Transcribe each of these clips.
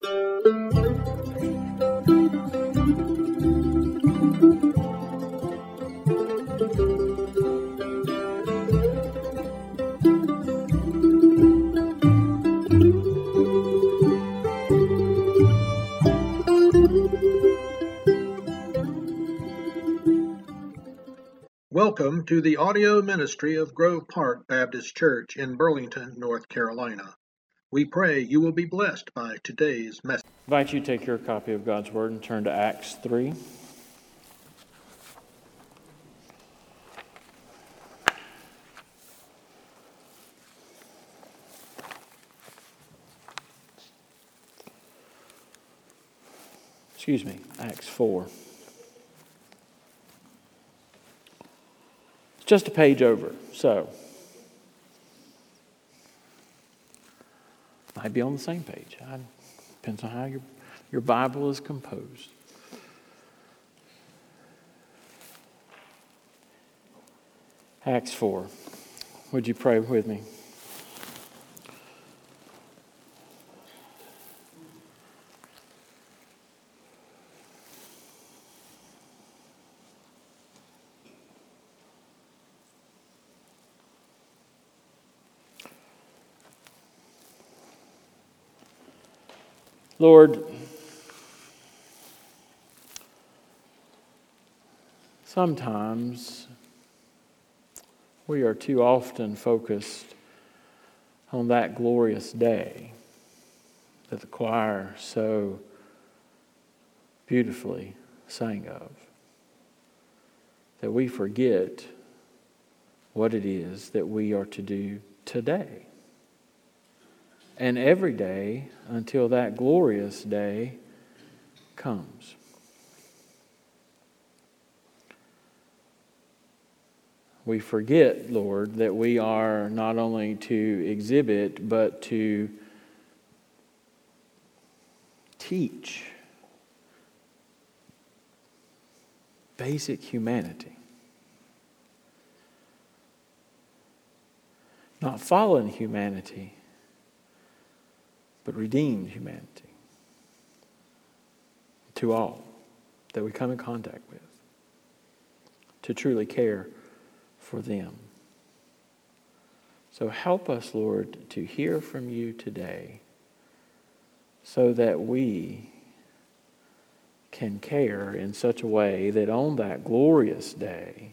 Welcome to the audio ministry of Grove Park Baptist Church in Burlington, North Carolina. We pray you will be blessed by today's message. I invite you to take your copy of God's Word and turn to Acts 3. Acts 4. It's just a page over, so might be on the same page. Depends on how your Bible is composed. Acts 4. Would you pray with me? Lord, sometimes we are too often focused on that glorious day that the choir so beautifully sang of, that we forget what it is that we are to do today. And every day until that glorious day comes. We forget, Lord, that we are not only to exhibit, but to teach basic humanity. Not fallen humanity, but redeemed humanity to all that we come in contact with, to truly care for them. So help us, Lord, to hear from you today so that we can care in such a way that on that glorious day,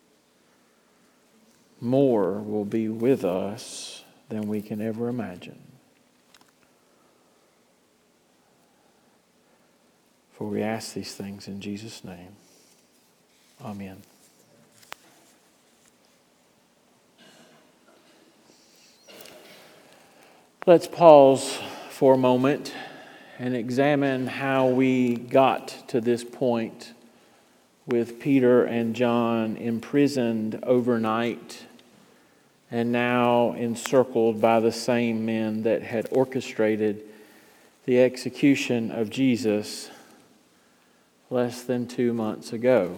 more will be with us than we can ever imagine. For we ask these things in Jesus' name. Amen. Let's pause for a moment and examine how we got to this point with Peter and John imprisoned overnight and now encircled by the same men that had orchestrated the execution of Jesus less than 2 months ago.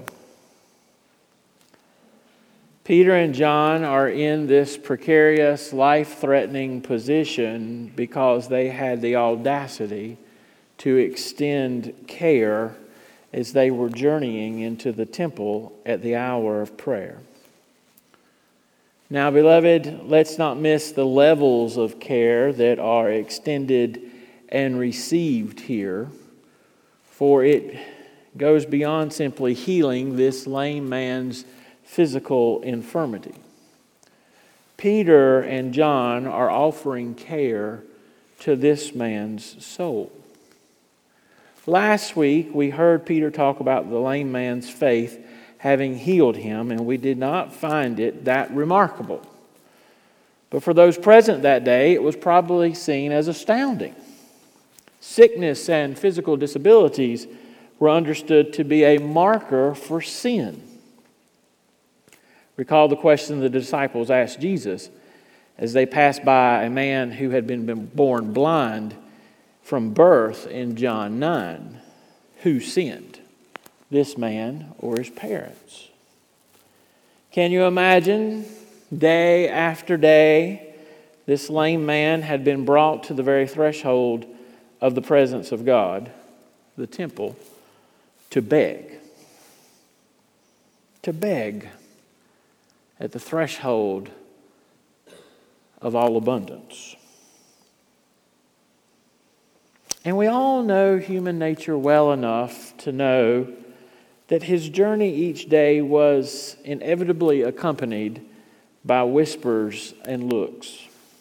Peter and John are in this precarious, life-threatening position because they had the audacity to extend care as they were journeying into the temple at the hour of prayer. Now, beloved, let's not miss the levels of care that are extended and received here, for it goes beyond simply healing this lame man's physical infirmity. Peter and John are offering care to this man's soul. Last week, we heard Peter talk about the lame man's faith having healed him, and we did not find it that remarkable. But for those present that day, it was probably seen as astounding. Sickness and physical disabilities were understood to be a marker for sin. Recall the question the disciples asked Jesus as they passed by a man who had been born blind from birth in John 9. Who sinned, this man or his parents? Can you imagine, day after day, this lame man had been brought to the very threshold of the presence of God, the temple, to beg. To beg at the threshold of all abundance. And we all know human nature well enough to know that his journey each day was inevitably accompanied by whispers and looks.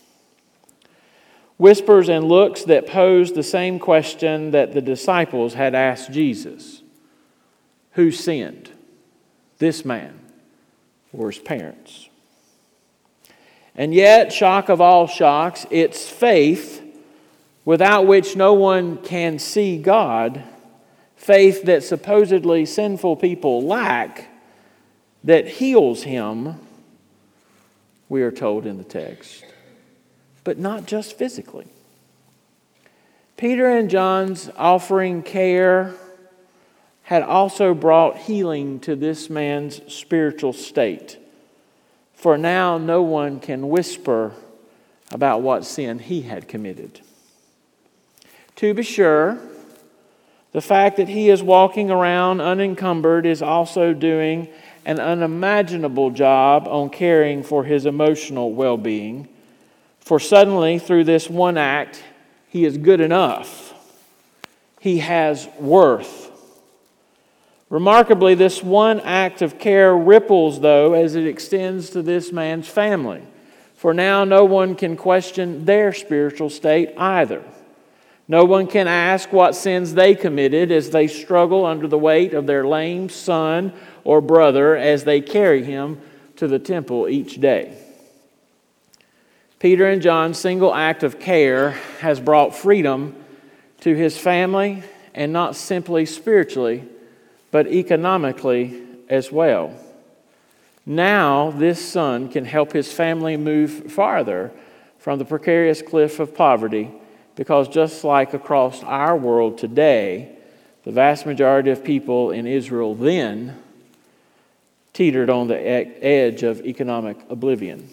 Whispers and looks that posed the same question that the disciples had asked Jesus. Who sinned, this man or his parents? And yet, shock of all shocks, it's faith without which no one can see God, faith that supposedly sinful people lack, that heals him, we are told in the text, but not just physically. Peter and John's offering care had also brought healing to this man's spiritual state. For now, no one can whisper about what sin he had committed. To be sure, the fact that he is walking around unencumbered is also doing an unimaginable job on caring for his emotional well-being. For suddenly, through this one act, he is good enough. He has worth. Remarkably, this one act of care ripples, though, as it extends to this man's family. For now, no one can question their spiritual state either. No one can ask what sins they committed as they struggle under the weight of their lame son or brother as they carry him to the temple each day. Peter and John's single act of care has brought freedom to his family, and not simply spiritually, but economically as well. Now, this son can help his family move farther from the precarious cliff of poverty, because just like across our world today, the vast majority of people in Israel then teetered on the edge of economic oblivion.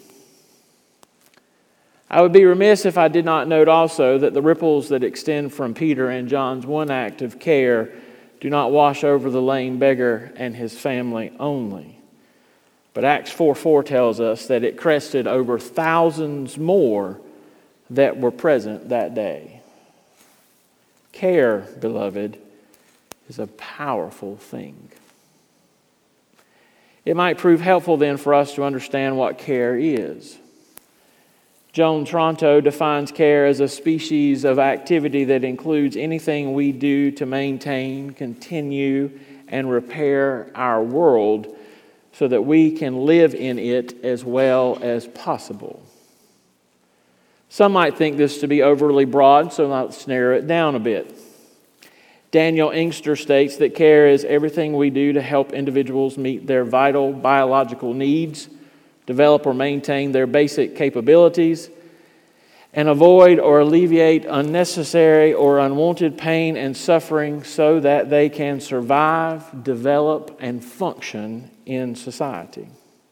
I would be remiss if I did not note also that the ripples that extend from Peter and John's one act of care do not wash over the lame beggar and his family only. But Acts 4:4 tells us that it crested over thousands more that were present that day. Care, beloved, is a powerful thing. It might prove helpful then for us to understand what care is. Joan Tronto defines care as a species of activity that includes anything we do to maintain, continue, and repair our world so that we can live in it as well as possible. Some might think this to be overly broad, so let's narrow it down a bit. Daniel Inkster states that care is everything we do to help individuals meet their vital biological needs, develop or maintain their basic capabilities, and avoid or alleviate unnecessary or unwanted pain and suffering so that they can survive, develop, and function in society.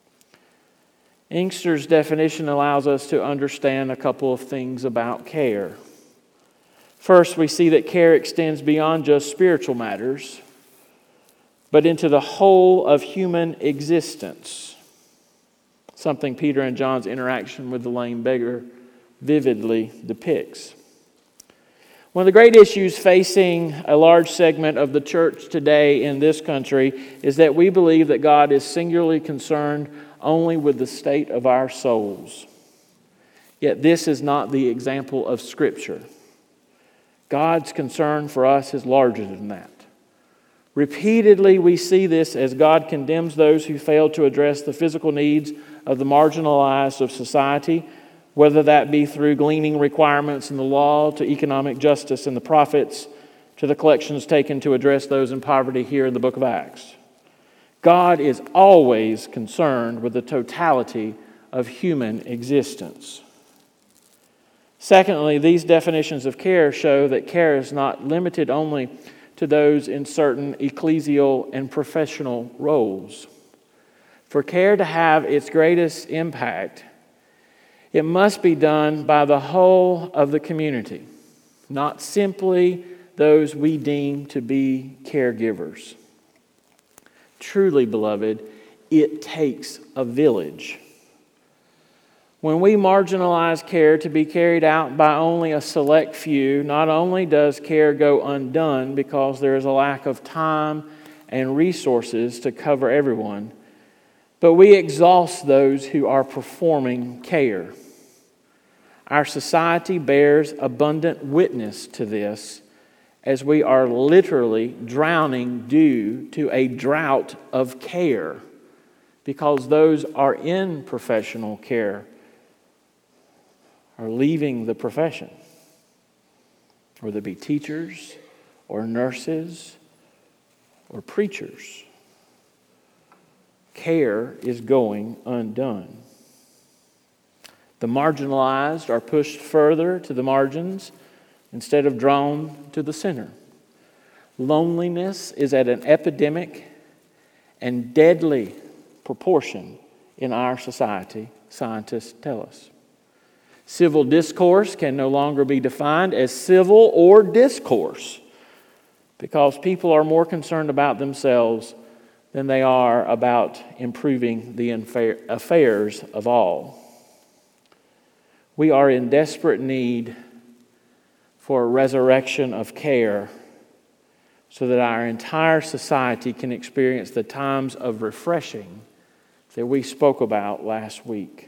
Inkster's definition allows us to understand a couple of things about care. First, we see that care extends beyond just spiritual matters, but into the whole of human existence, something Peter and John's interaction with the lame beggar vividly depicts. One of the great issues facing a large segment of the church today in this country is that we believe that God is singularly concerned only with the state of our souls. Yet this is not the example of Scripture. God's concern for us is larger than that. Repeatedly, we see this as God condemns those who fail to address the physical needs of the marginalized of society, whether that be through gleaning requirements in the law, to economic justice in the prophets, to the collections taken to address those in poverty here in the book of Acts. God is always concerned with the totality of human existence. Secondly, these definitions of care show that care is not limited only to those in certain ecclesial and professional roles. For care to have its greatest impact, it must be done by the whole of the community, not simply those we deem to be caregivers. Truly, beloved, it takes a village. When we marginalize care to be carried out by only a select few, not only does care go undone because there is a lack of time and resources to cover everyone, but we exhaust those who are performing care. Our society bears abundant witness to this, as we are literally drowning due to a drought of care, because those are in professional care are leaving the profession, whether it be teachers or nurses or preachers. Care is going undone. The marginalized are pushed further to the margins instead of drawn to the center. Loneliness is at an epidemic and deadly proportion in our society, scientists tell us. Civil discourse can no longer be defined as civil or discourse because people are more concerned about themselves than they are about improving the affairs of all. We are in desperate need for a resurrection of care so that our entire society can experience the times of refreshing that we spoke about last week.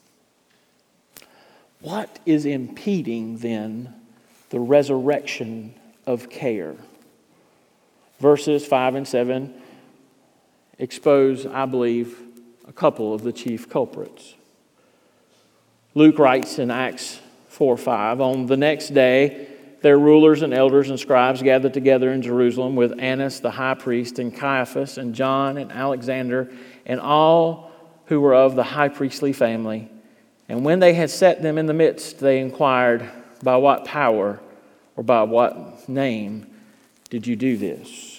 What is impeding, then, the resurrection of care? Verses 5 and 7 expose, I believe, a couple of the chief culprits. Luke writes in Acts 4:5, "On the next day, their rulers and elders and scribes gathered together in Jerusalem with Annas the high priest and Caiaphas and John and Alexander and all who were of the high priestly family. And when they had set them in the midst, they inquired, 'By what power or by what name did you do this?'"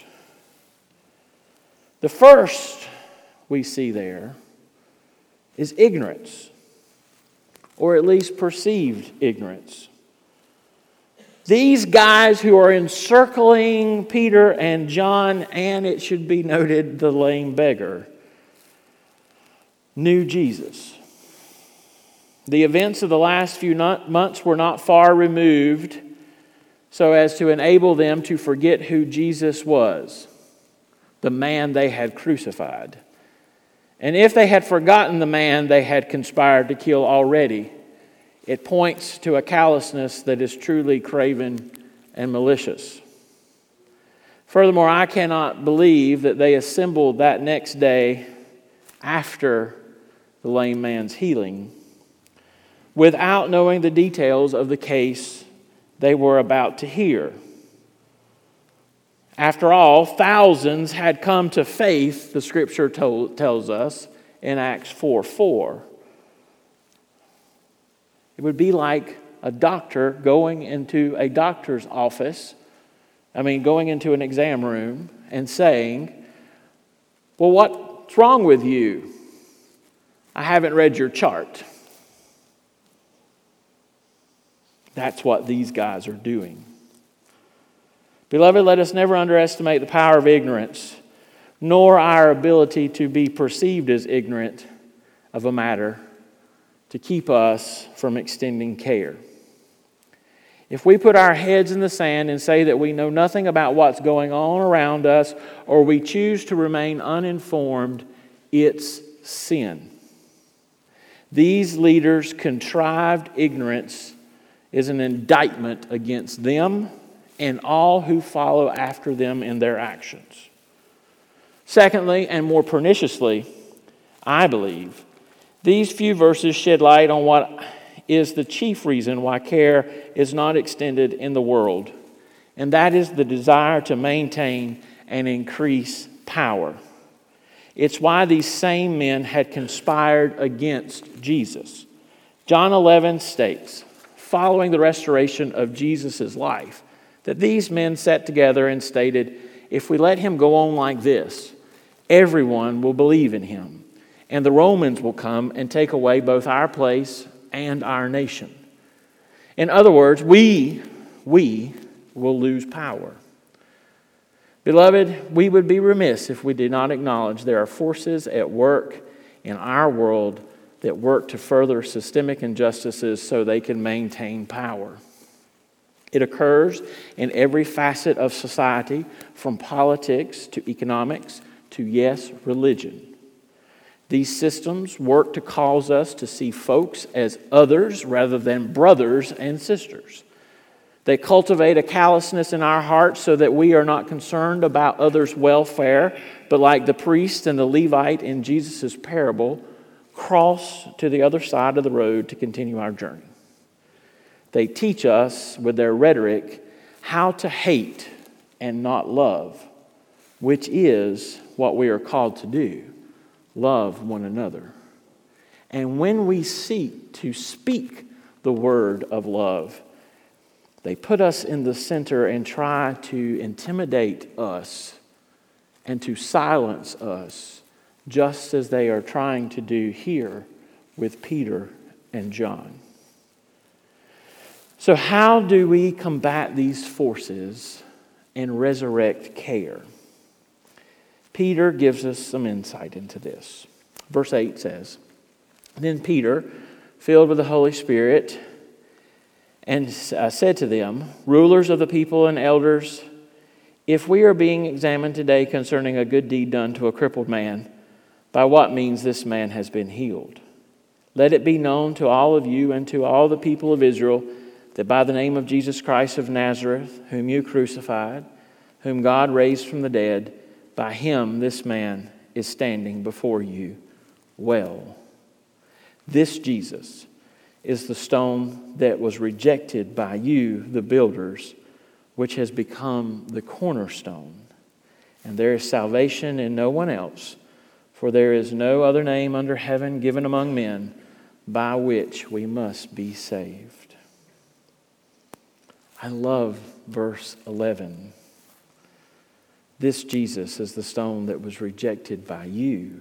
The first we see there is ignorance, or at least perceived ignorance. These guys who are encircling Peter and John, and it should be noted, the lame beggar, knew Jesus. The events of the last few months were not far removed so as to enable them to forget who Jesus was, the man they had crucified. And if they had forgotten the man they had conspired to kill already, it points to a callousness that is truly craven and malicious. Furthermore, I cannot believe that they assembled that next day after the lame man's healing without knowing the details of the case they were about to hear. After all, thousands had come to faith, the Scripture tells us in Acts 4:4. It would be like a doctor going into a doctor's office, going into an exam room and saying, "Well, what's wrong with you? I haven't read your chart." That's what these guys are doing. Beloved, let us never underestimate the power of ignorance, nor our ability to be perceived as ignorant of a matter to keep us from extending care. If we put our heads in the sand and say that we know nothing about what's going on around us, or we choose to remain uninformed, it's sin. These leaders' contrived ignorance is an indictment against them and all who follow after them in their actions. Secondly, and more perniciously, I believe, these few verses shed light on what is the chief reason why care is not extended in the world, and that is the desire to maintain and increase power. It's why these same men had conspired against Jesus. John 11 states, following the restoration of Jesus' life, that these men sat together and stated, "If we let him go on like this, everyone will believe in him, and the Romans will come and take away both our place and our nation." In other words, we we will lose power. Beloved, we would be remiss if we did not acknowledge there are forces at work in our world that work to further systemic injustices so they can maintain power. It occurs in every facet of society, from politics to economics to, yes, religion. These systems work to cause us to see folks as others rather than brothers and sisters. They cultivate a callousness in our hearts so that we are not concerned about others' welfare, but like the priest and the Levite in Jesus' parable, cross to the other side of the road to continue our journey. They teach us with their rhetoric how to hate and not love, which is what we are called to do. Love one another. And when we seek to speak the word of love, they put us in the center and try to intimidate us and to silence us, just as they are trying to do here with Peter and John. So how do we combat these forces and resurrect care? Peter gives us some insight into this. Verse 8 says, "Then Peter, filled with the Holy Spirit, and said to them, 'Rulers of the people and elders, if we are being examined today concerning a good deed done to a crippled man, by what means this man has been healed? Let it be known to all of you and to all the people of Israel that by the name of Jesus Christ of Nazareth, whom you crucified, whom God raised from the dead, by him this man is standing before you well. This Jesus is the stone that was rejected by you, the builders, which has become the cornerstone. And there is salvation in no one else, for there is no other name under heaven given among men by which we must be saved.'" I love verse 11. This Jesus is the stone that was rejected by you.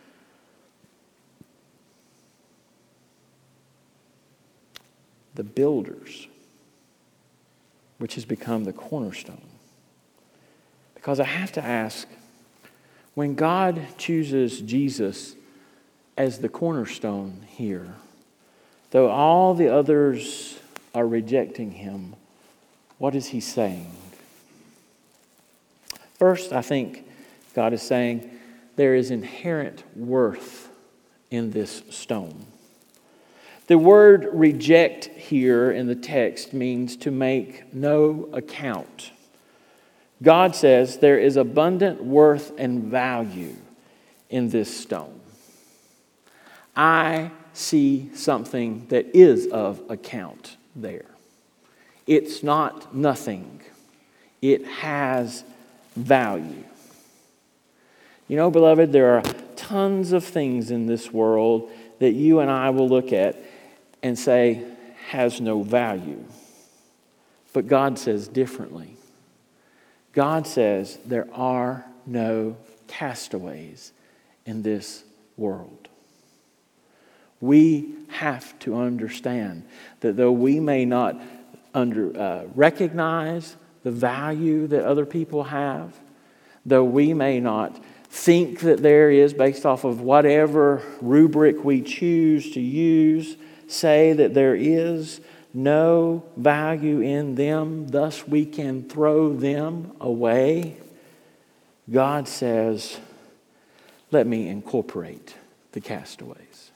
The builders, which has become the cornerstone. Because I have to ask, when God chooses Jesus as the cornerstone here, though all the others are rejecting him, what is he saying? First, I think God is saying there is inherent worth in this stone. The word reject here in the text means to make no account. God says there is abundant worth and value in this stone. I see something that is of account there. It's not nothing. It has value. You know, beloved, there are tons of things in this world that you and I will look at and say has no value. But God says differently. God says there are no castaways in this world. We have to understand that though we may not recognize the value that other people have, though we may not think that there is, based off of whatever rubric we choose to use, say that there is no value in them, thus we can throw them away. God says, let me incorporate the castaways.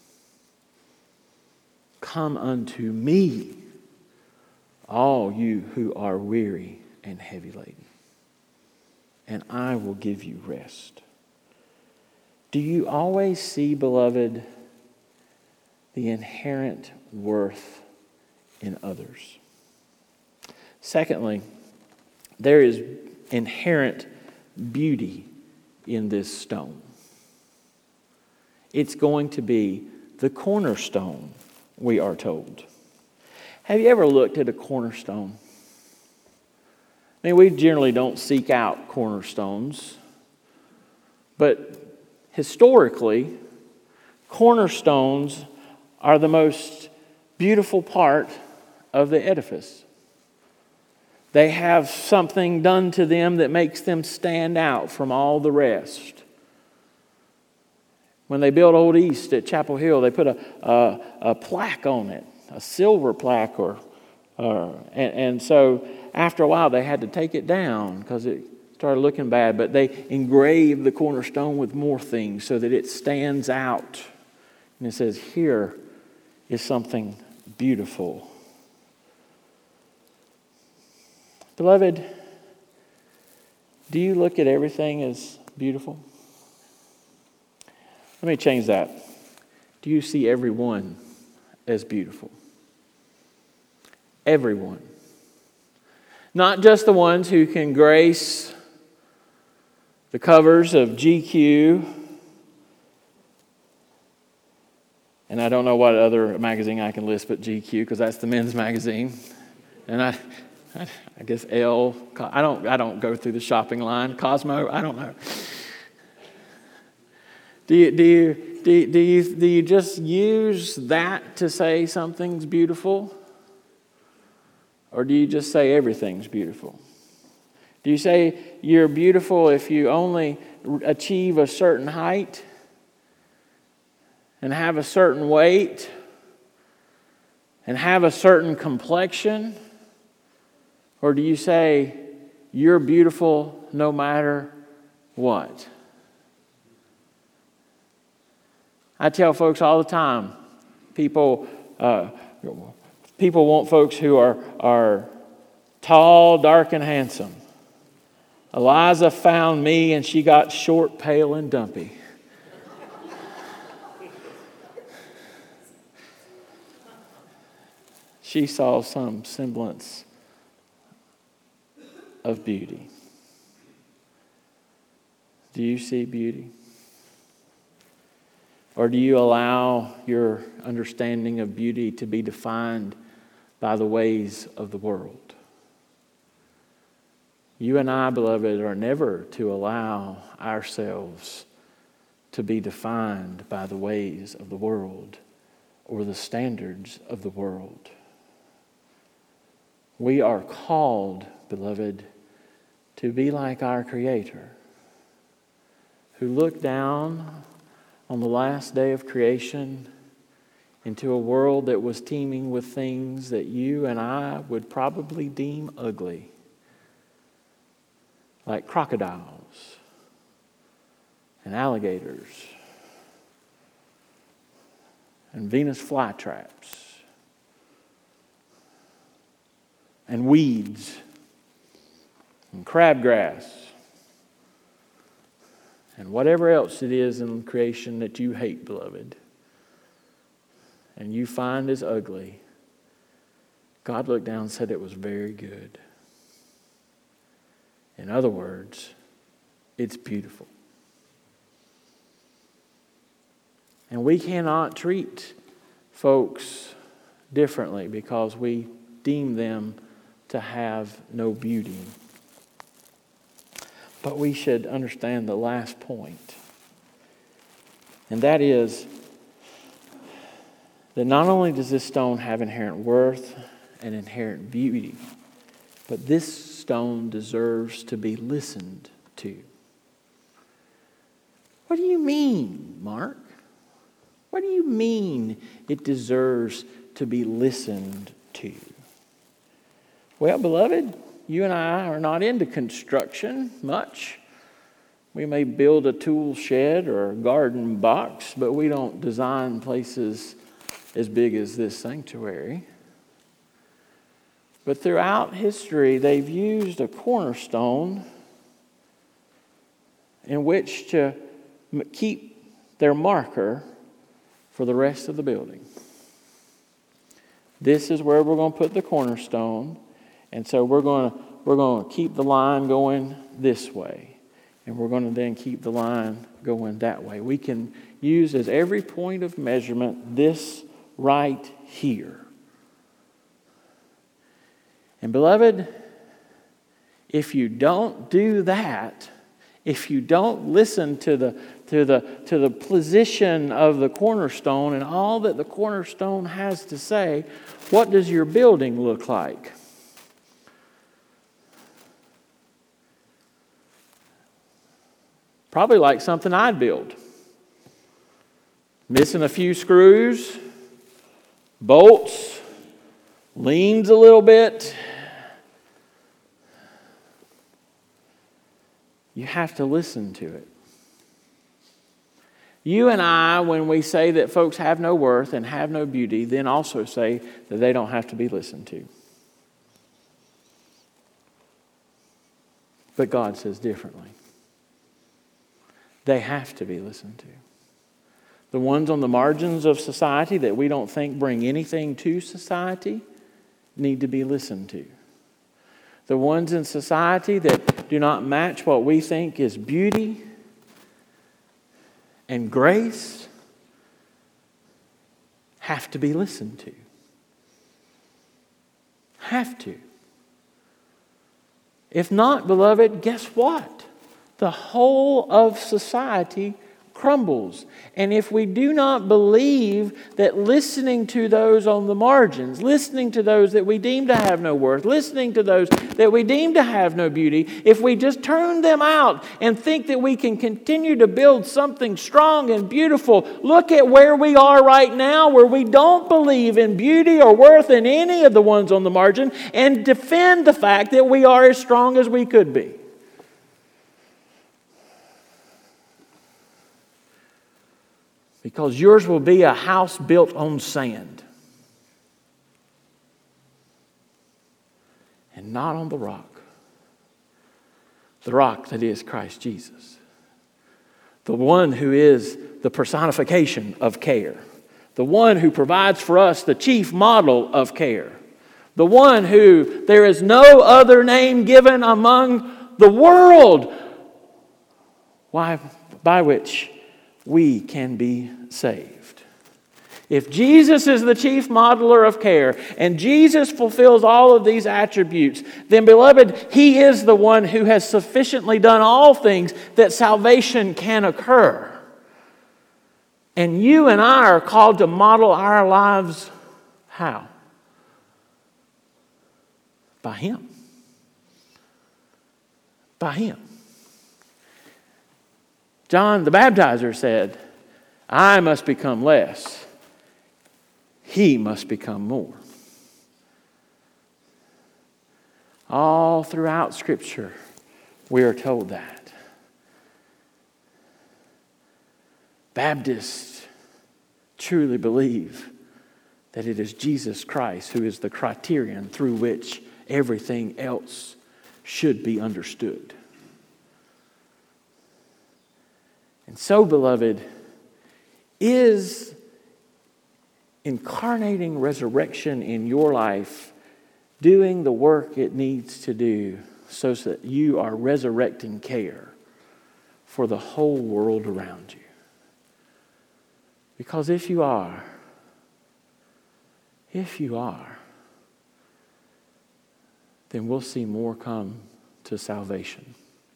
Come unto me, all you who are weary and heavy laden, and I will give you rest. Do you always see, beloved, the inherent worth in others? Secondly, there is inherent beauty in this stone. It's going to be the cornerstone, we are told. Have you ever looked at a cornerstone? I mean, we generally don't seek out cornerstones, but historically, cornerstones are the most beautiful part of the edifice. They have something done to them that makes them stand out from all the rest. When they built Old East at Chapel Hill, they put a plaque on it, a silver plaque, and so after a while they had to take it down because it started looking bad. But they engraved the cornerstone with more things so that it stands out, and it says, "Here is something beautiful." Beloved, do you look at everything as beautiful? Let me change that. Do you see everyone as beautiful? Everyone. Not just the ones who can grace the covers of GQ, and I don't know what other magazine I can list but GQ, because that's the men's magazine. And I guess Elle. I don't go through the shopping line. Cosmo. I don't know. Do you just use that to say something's beautiful, or do you just say everything's beautiful? Do you say you're beautiful if you only achieve a certain height and have a certain weight and have a certain complexion? Or do you say, you're beautiful no matter what? I tell folks all the time, people want folks who are tall, dark, and handsome. Eliza found me and she got short, pale, and dumpy. She saw some semblance of beauty. Do you see beauty? Or do you allow your understanding of beauty to be defined by the ways of the world? You and I, beloved, are never to allow ourselves to be defined by the ways of the world or the standards of the world. We are called, beloved, to be like our Creator, who looked down on the last day of creation into a world that was teeming with things that you and I would probably deem ugly, like crocodiles and alligators and Venus flytraps and weeds and crabgrass and whatever else it is in creation that you hate, beloved, and you find as ugly. God looked down and said it was very good. In other words, it's beautiful. And we cannot treat folks differently because we deem them to have no beauty. But we should understand the last point. And that is that not only does this stone have inherent worth and inherent beauty, but this stone deserves to be listened to. What do you mean, Mark? What do you mean it deserves to be listened to? Well, beloved, you and I are not into construction much. We may build a tool shed or a garden box, but we don't design places as big as this sanctuary. But throughout history, they've used a cornerstone in which to keep their marker for the rest of the building. This is where we're going to put the cornerstone. And so we're going to keep the line going this way. And we're going to then keep the line going that way. We can use as every point of measurement this right here. And beloved, if you don't do that, if you don't listen to the position of the cornerstone and all that the cornerstone has to say, what does your building look like? Probably like something I'd build. Missing a few screws, bolts, leans a little bit. You have to listen to it. You and I, when we say that folks have no worth and have no beauty, then also say that they don't have to be listened to. But God says differently. They have to be listened to. The ones on the margins of society that we don't think bring anything to society need to be listened to. The ones in society that do not match what we think is beauty and grace have to be listened to. Have to. If not, beloved, guess what? The whole of society crumbles. And if we do not believe that listening to those on the margins, listening to those that we deem to have no worth, listening to those that we deem to have no beauty, if we just turn them out and think that we can continue to build something strong and beautiful, look at where we are right now, where we don't believe in beauty or worth in any of the ones on the margin, and defend the fact that we are as strong as we could be. Because yours will be a house built on sand and not on the rock that is Christ Jesus, the one who is the personification of care, the one who provides for us the chief model of care, the one who there is no other name given among the world by which we can be saved. If Jesus is the chief modeler of care and Jesus fulfills all of these attributes, then, beloved, He is the one who has sufficiently done all things that salvation can occur. And you and I are called to model our lives how? By Him. By Him. John the Baptizer said, I must become less. He must become more. All throughout Scripture, we are told that. Baptists truly believe that it is Jesus Christ who is the criterion through which everything else should be understood. And so, beloved, is incarnating resurrection in your life doing the work it needs to do so that you are resurrecting care for the whole world around you? Because if you are, then we'll see more come to salvation.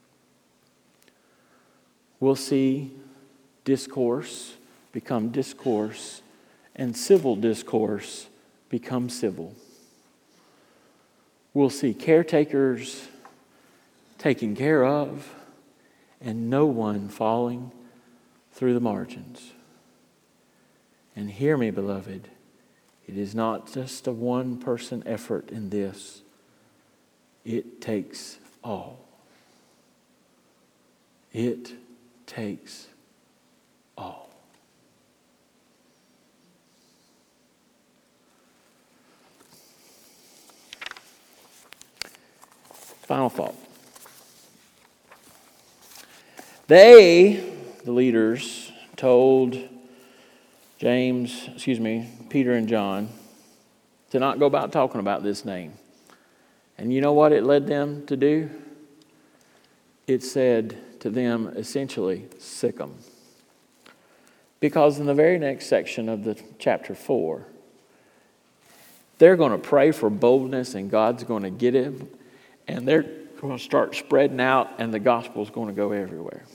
We'll see discourse become discourse and civil discourse become civil. We'll see caretakers taken care of and no one falling through the margins. And hear me, beloved, it is not just a one-person effort in this. It takes all. It takes all. Final thought. The leaders, told Peter and John to not go about talking about this name. And you know what it led them to do? It said to them, essentially, sick 'em. Because in the very next section of the chapter 4, they're going to pray for boldness and God's going to get him. And they're going to start spreading out and the gospel's going to go everywhere.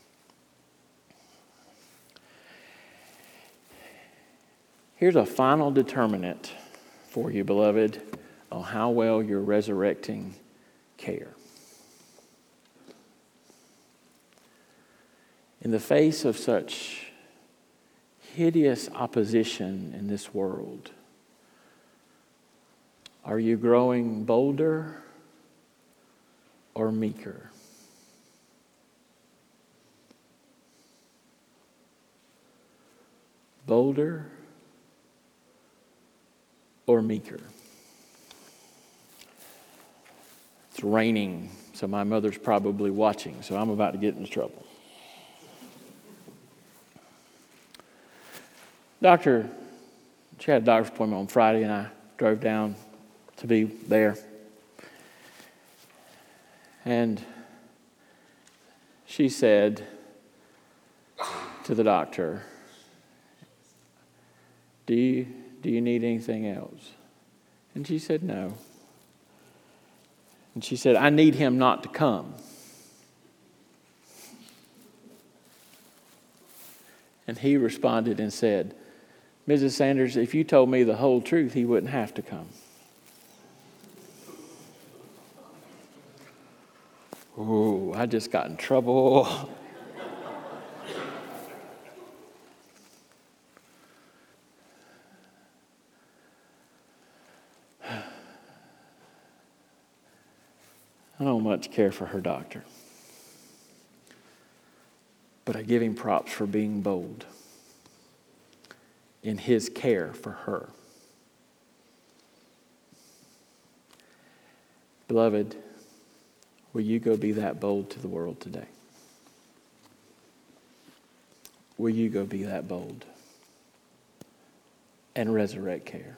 Here's a final determinant for you, beloved, on how well you're resurrecting care. In the face of such hideous opposition in this world, are you growing bolder or meeker? Bolder or meeker? It's raining, so my mother's probably watching, so I'm about to get into trouble. She had a doctor's appointment on Friday, and I drove down to be there. And she said to the doctor, Do you need anything else? And she said, no. And she said, I need him not to come. And he responded and said, Mrs. Sanders, if you told me the whole truth, he wouldn't have to come. Oh, I just got in trouble. I don't much care for her doctor, but I give him props for being bold in his care for her. Beloved, will you go be that bold to the world today? Will you go be that bold and resurrect care?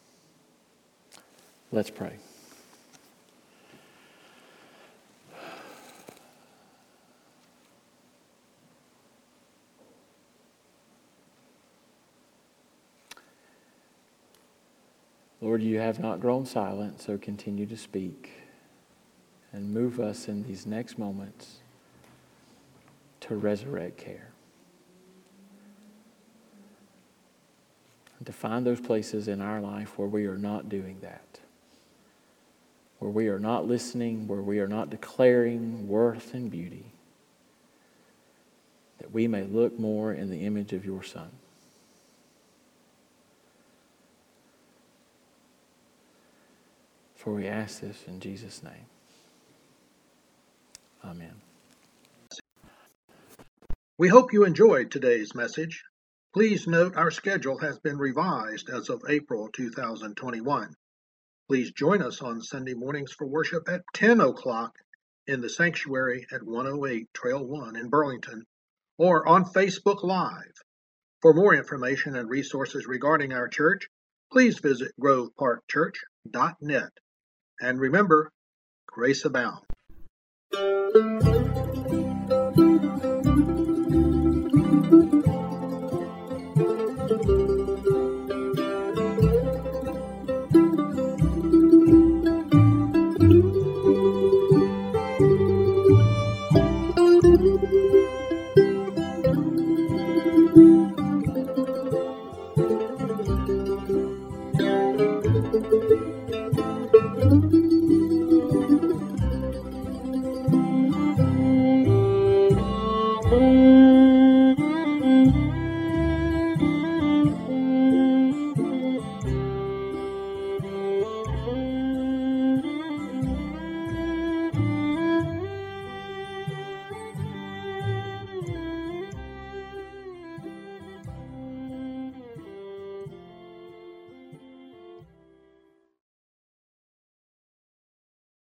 Let's pray. Lord, you have not grown silent, so continue to speak and move us in these next moments to resurrect care. And to find those places in our life where we are not doing that, where we are not listening, where we are not declaring worth and beauty, that we may look more in the image of your Son. For we ask this in Jesus' name. Amen. We hope you enjoyed today's message. Please note our schedule has been revised as of April 2021. Please join us on Sunday mornings for worship at 10 o'clock in the sanctuary at 108 Trail 1 in Burlington, or on Facebook Live. For more information and resources regarding our church, please visit groveparkchurch.net. And remember, grace abound.